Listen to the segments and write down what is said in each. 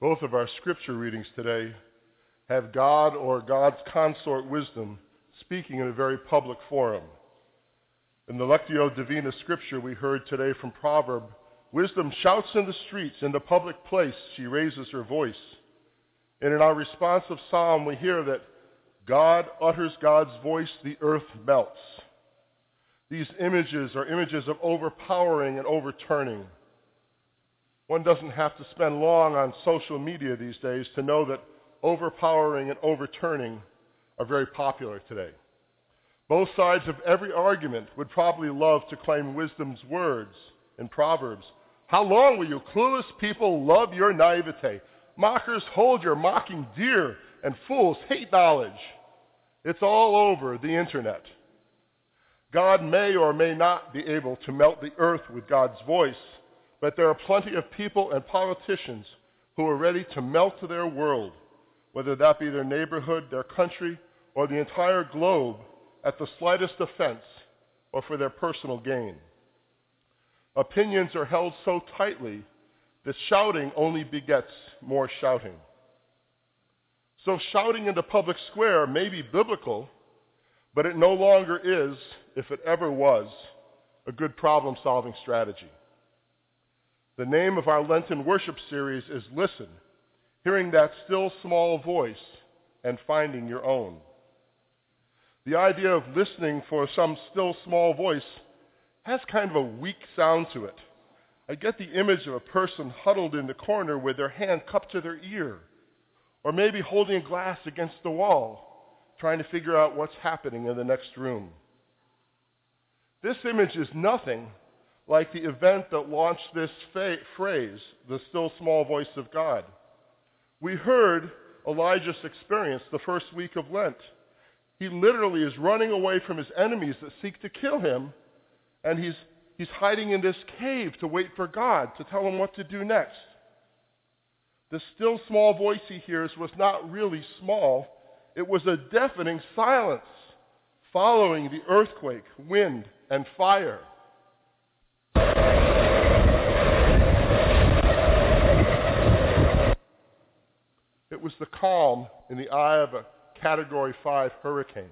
Both of our scripture readings today have God or God's consort wisdom speaking in a very public forum. In the Lectio Divina scripture we heard today from Proverb, wisdom shouts in the streets, in the public place she raises her voice. And in our responsive psalm we hear that God utters God's voice, the earth melts. These images are images of overpowering and overturning. One doesn't have to spend long on social media these days to know that overpowering and overturning are very popular today. Both sides of every argument would probably love to claim wisdom's words in Proverbs. How long will you clueless people love your naivete? Mockers hold your mocking dear, and fools hate knowledge. It's all over the internet. God may or may not be able to melt the earth with God's voice, but there are plenty of people and politicians who are ready to melt their world, whether that be their neighborhood, their country, or the entire globe, at the slightest offense or for their personal gain. Opinions are held so tightly that shouting only begets more shouting. So shouting in the public square may be biblical, but it no longer is, if it ever was, a good problem-solving strategy. The name of our Lenten worship series is Listen, hearing that still small voice and finding your own. The idea of listening for some still small voice has kind of a weak sound to it. I get the image of a person huddled in the corner with their hand cupped to their ear, or maybe holding a glass against the wall, trying to figure out what's happening in the next room. This image is nothing like the event that launched this phrase, the still small voice of God. We heard Elijah's experience the first week of Lent. He literally is running away from his enemies that seek to kill him, and he's hiding in this cave to wait for God to tell him what to do next. The still small voice he hears was not really small. It was a deafening silence following the earthquake, wind, and fire. It was the calm in the eye of a Category 5 hurricane.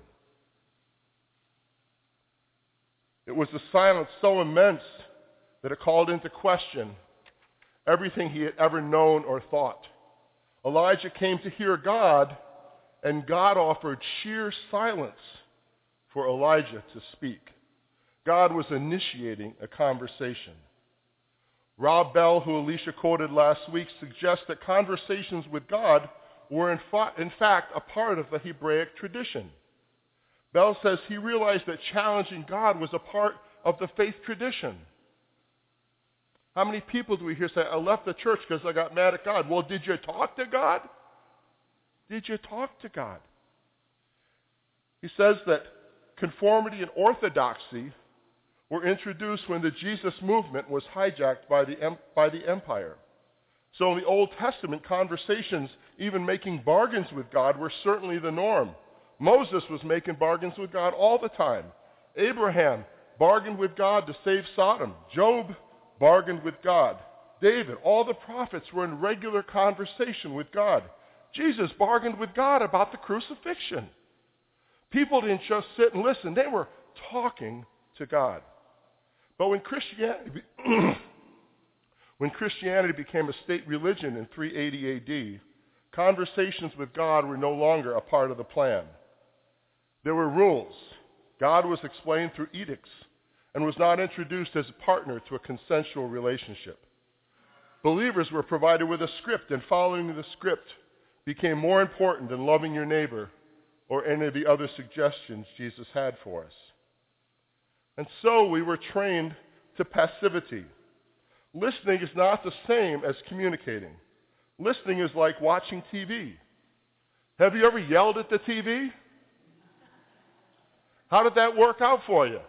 It was a silence so immense that it called into question everything he had ever known or thought. Elijah came to hear God, and God offered sheer silence for Elijah to speak. God was initiating a conversation. Rob Bell, who Alicia quoted last week, suggests that conversations with God were in fact a part of the Hebraic tradition. Bell says he realized that challenging God was a part of the faith tradition. How many people do we hear say, I left the church because I got mad at God? Well, did you talk to God? Did you talk to God? He says that conformity and orthodoxy were introduced when the Jesus movement was hijacked by the empire. So in the Old Testament, conversations, even making bargains with God, were certainly the norm. Moses was making bargains with God all the time. Abraham bargained with God to save Sodom. Job bargained with God. David, all the prophets were in regular conversation with God. Jesus bargained with God about the crucifixion. People didn't just sit and listen. They were talking to God. But when Christianity became a state religion in 380 AD, conversations with God were no longer a part of the plan. There were rules. God was explained through edicts and was not introduced as a partner to a consensual relationship. Believers were provided with a script, and following the script became more important than loving your neighbor or any of the other suggestions Jesus had for us. And so we were trained to passivity. Listening is not the same as communicating. Listening is like watching TV. Have you ever yelled at the TV? How did that work out for you?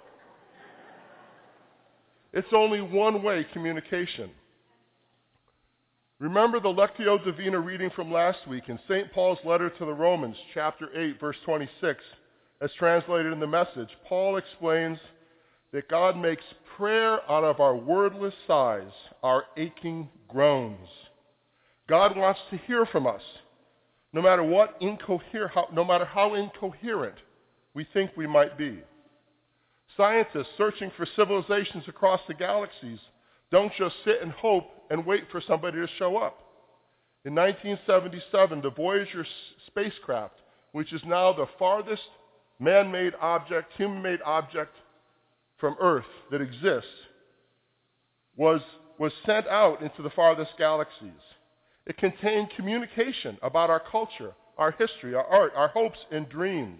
It's only one-way communication. Remember the Lectio Divina reading from last week in St. Paul's letter to the Romans, chapter 8, verse 26, as translated in the Message. Paul explains that God makes prayer out of our wordless sighs, our aching groans. God wants to hear from us, no matter how incoherent we think we might be. Scientists searching for civilizations across the galaxies don't just sit and hope and wait for somebody to show up. In 1977, the Voyager spacecraft, which is now the farthest man-made object, human-made object from Earth that exists, was sent out into the farthest galaxies. It contained communication about our culture, our history, our art, our hopes and dreams.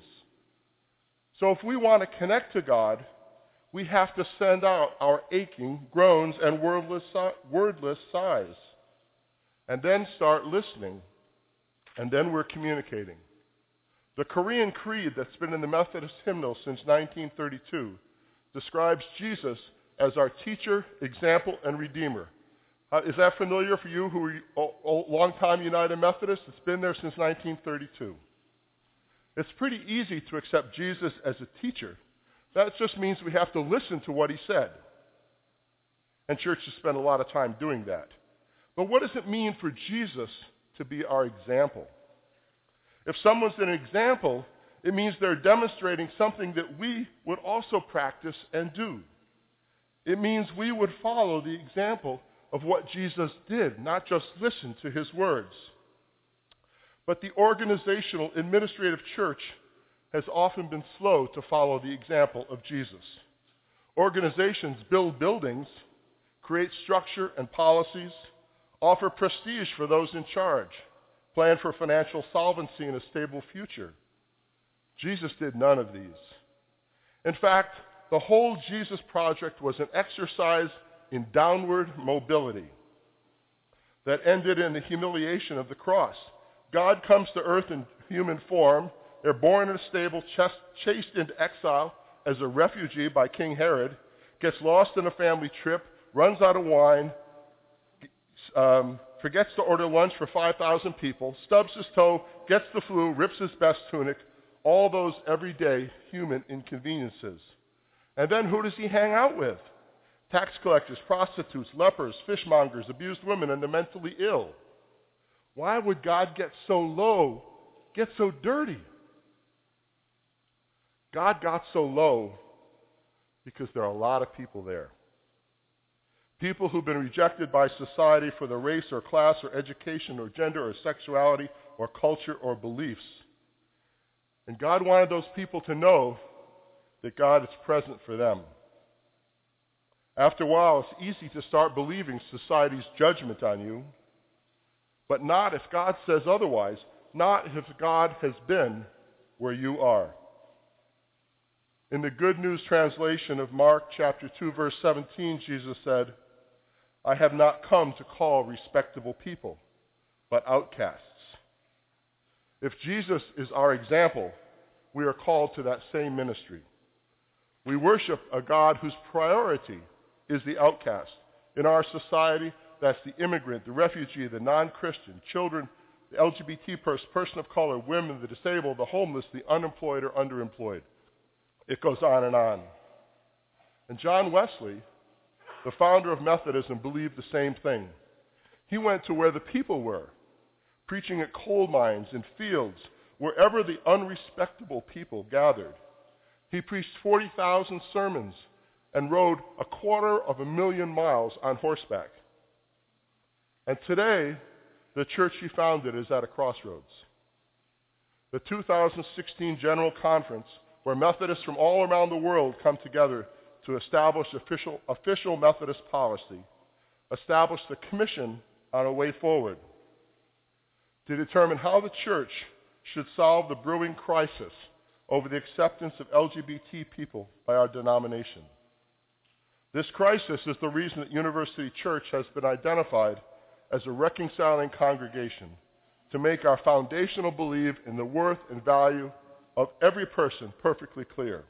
So if we want to connect to God, we have to send out our aching groans and wordless sighs, and then start listening, and then we're communicating. The Korean Creed that's been in the Methodist hymnal since 1932 describes Jesus as our teacher, example, and redeemer. Is that familiar for you who are long-time United Methodists? It's been there since 1932. It's pretty easy to accept Jesus as a teacher. That just means we have to listen to what he said. And churches spend a lot of time doing that. But what does it mean for Jesus to be our example? If someone's an example, it means they're demonstrating something that we would also practice and do. It means we would follow the example of what Jesus did, not just listen to his words. But the organizational administrative church has often been slow to follow the example of Jesus. Organizations build buildings, create structure and policies, offer prestige for those in charge, plan for financial solvency and a stable future. Jesus did none of these. In fact, the whole Jesus project was an exercise in downward mobility that ended in the humiliation of the cross. God comes to earth in human form. They're born in a stable, chased into exile as a refugee by King Herod, gets lost in a family trip, runs out of wine, forgets to order lunch for 5,000 people, stubs his toe, gets the flu, rips his best tunic, all those everyday human inconveniences. And then who does he hang out with? Tax collectors, prostitutes, lepers, fishmongers, abused women, and the mentally ill. Why would God get so low, get so dirty? God got so low because there are a lot of people there. People who've been rejected by society for their race or class or education or gender or sexuality or culture or beliefs. And God wanted those people to know that God is present for them. After a while, it's easy to start believing society's judgment on you, but not if God says otherwise, not if God has been where you are. In the Good News translation of Mark chapter 2, verse 17, Jesus said, "I have not come to call respectable people, but outcasts." If Jesus is our example, we are called to that same ministry. We worship a God whose priority is the outcast. In our society, that's the immigrant, the refugee, the non-Christian, children, the LGBT person of color, women, the disabled, the homeless, the unemployed or underemployed. It goes on and on. And John Wesley, the founder of Methodism, believed the same thing. He went to where the people were, preaching at coal mines and fields, wherever the unrespectable people gathered. He preached 40,000 sermons and rode 250,000 miles on horseback. And today, the church he founded is at a crossroads. The 2016 General Conference, where Methodists from all around the world come together to establish official Methodist policy, established a commission on a way forward to determine how the church should solve the brewing crisis over the acceptance of LGBT people by our denomination. This crisis is the reason that University Church has been identified as a reconciling congregation to make our foundational belief in the worth and value of every person perfectly clear.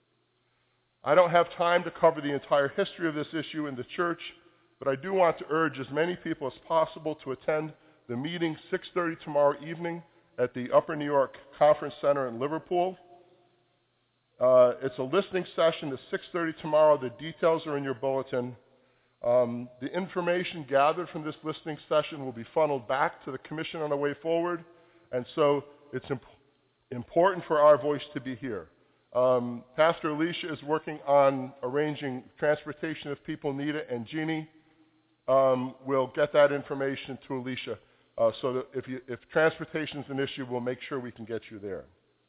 I don't have time to cover the entire history of this issue in the church, but I do want to urge as many people as possible to attend the meeting 6:30 tomorrow evening at the Upper New York Conference Center in Liverpool. It's a listening session at 6:30 tomorrow. The details are in your bulletin. The information gathered from this listening session will be funneled back to the Commission on the way forward, and so it's important for our voice to be here. Pastor Alicia is working on arranging transportation if people need it, and Jeannie will get that information to Alicia so that if transportation is an issue, we'll make sure we can get you there.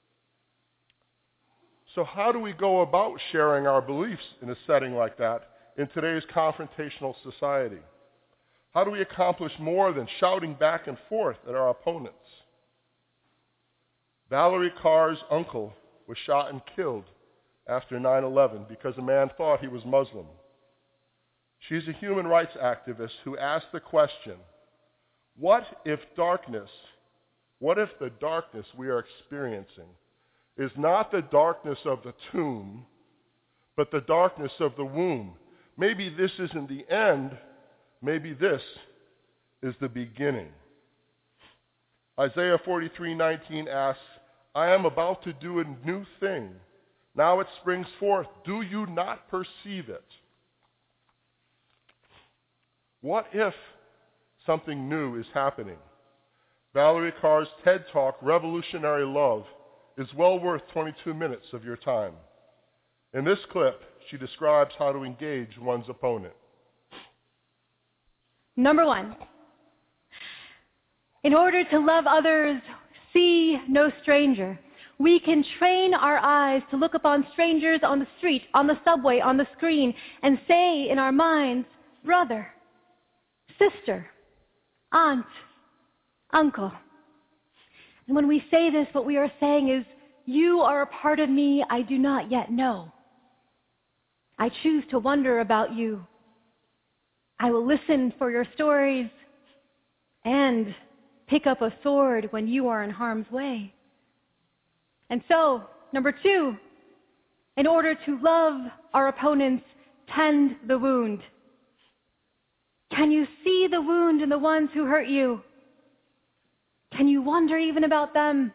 So how do we go about sharing our beliefs in a setting like that in today's confrontational society? How do we accomplish more than shouting back and forth at our opponents? Valerie Carr's uncle was shot and killed after 9/11 because a man thought he was Muslim. She's a human rights activist who asked the question, what if the darkness we are experiencing is not the darkness of the tomb, but the darkness of the womb? Maybe this isn't the end, maybe this is the beginning. Isaiah 43:19 asks, I am about to do a new thing. Now it springs forth. Do you not perceive it? What if something new is happening? Valerie Carr's TED Talk, Revolutionary Love, is well worth 22 minutes of your time. In this clip, she describes how to engage one's opponent. Number 1, in order to love others, see no stranger. We can train our eyes to look upon strangers on the street, on the subway, on the screen, and say in our minds, brother, sister, aunt, uncle. And when we say this, what we are saying is, you are a part of me I do not yet know. I choose to wonder about you. I will listen for your stories and pick up a sword when you are in harm's way. And so, number 2, in order to love our opponents, tend the wound. Can you see the wound in the ones who hurt you? Can you wonder even about them?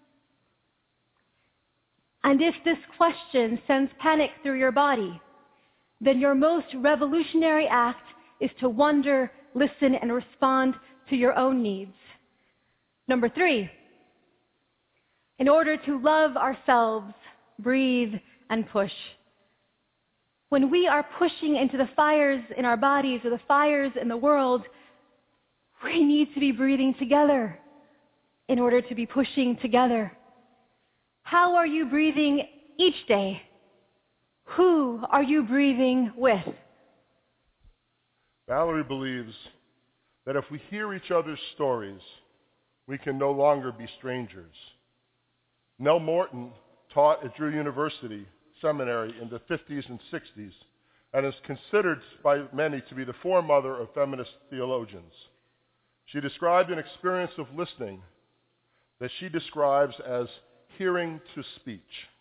And if this question sends panic through your body, then your most revolutionary act is to wonder, listen, and respond to your own needs. Number 3, in order to love ourselves, breathe and push. When we are pushing into the fires in our bodies or the fires in the world, we need to be breathing together in order to be pushing together. How are you breathing each day? Who are you breathing with? Valerie believes that if we hear each other's stories, we can no longer be strangers. Nell Morton taught at Drew University Seminary in the 50s and 60s and is considered by many to be the foremother of feminist theologians. She described an experience of listening that she describes as hearing to speech.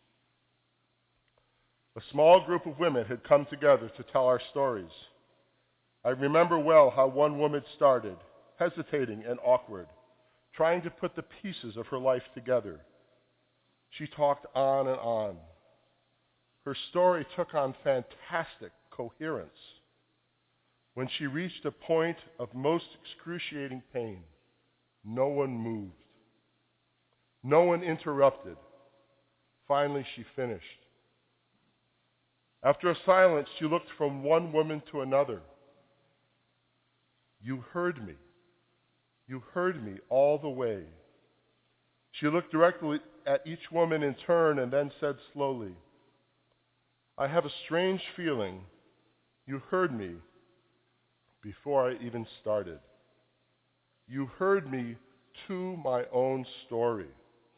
A small group of women had come together to tell our stories. I remember well how one woman started, hesitating and awkward, trying to put the pieces of her life together. She talked on and on. Her story took on fantastic coherence. When she reached a point of most excruciating pain, no one moved. No one interrupted. Finally, she finished. After a silence, she looked from one woman to another. You heard me. You heard me all the way. She looked directly at each woman in turn and then said slowly, I have a strange feeling you heard me before I even started. You heard me to my own story.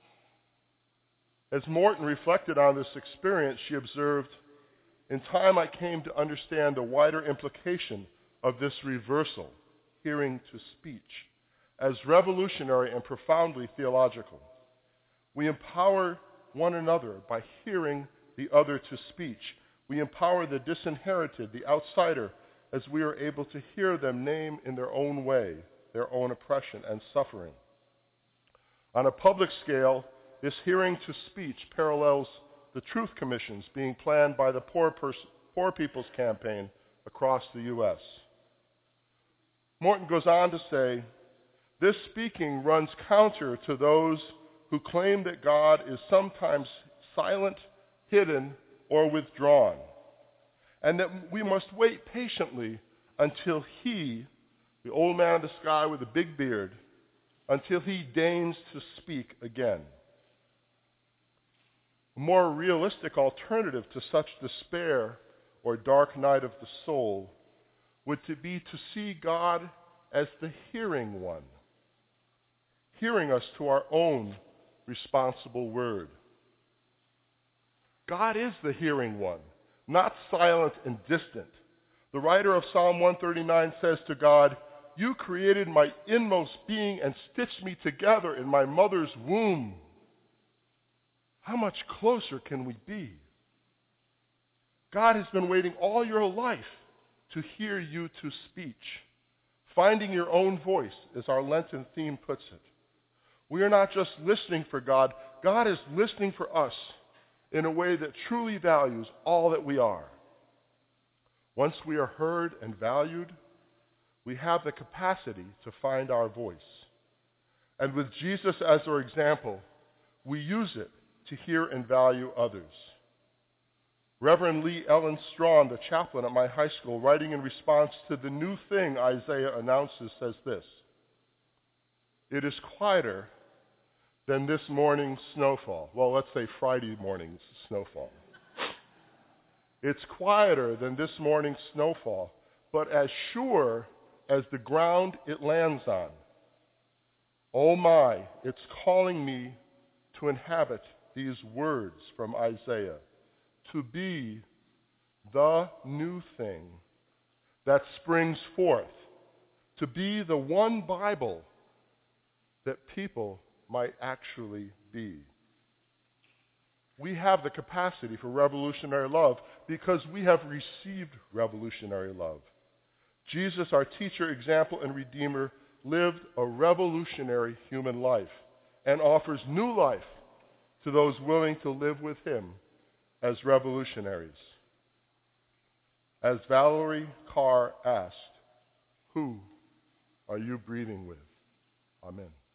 As Morton reflected on this experience, she observed, in time I came to understand the wider implication of this reversal, hearing to speech, as revolutionary and profoundly theological. We empower one another by hearing the other to speech. We empower the disinherited, the outsider, as we are able to hear them name in their own way their own oppression and suffering. On a public scale, this hearing to speech parallels the Truth Commissions being planned by the Poor People's Campaign across the U.S. Morton goes on to say, this speaking runs counter to those who claim that God is sometimes silent, hidden, or withdrawn, and that we must wait patiently until he, the old man in the sky with a big beard, until he deigns to speak again. A more realistic alternative to such despair or dark night of the soul would be to see God as the hearing one, hearing us to our own responsible word. God is the hearing one, not silent and distant. The writer of Psalm 139 says to God, you created my inmost being and stitched me together in my mother's womb. How much closer can we be? God has been waiting all your life to hear you to speech, finding your own voice, as our Lenten theme puts it. We are not just listening for God. God is listening for us in a way that truly values all that we are. Once we are heard and valued, we have the capacity to find our voice. And with Jesus as our example, we use it to hear and value others. Reverend Lee Ellen Strawn, the chaplain at my high school, writing in response to the new thing Isaiah announces, says this: it is quieter than this morning's snowfall. Well, let's say Friday morning's snowfall. It's quieter than this morning's snowfall, but as sure as the ground it lands on. Oh my, it's calling me to inhabit these words from Isaiah, to be the new thing that springs forth, to be the one Bible that people might actually be. We have the capacity for revolutionary love because we have received revolutionary love. Jesus, our teacher, example, and redeemer, lived a revolutionary human life and offers new life to those willing to live with him as revolutionaries. As Valerie Carr asked, who are you breathing with? Amen.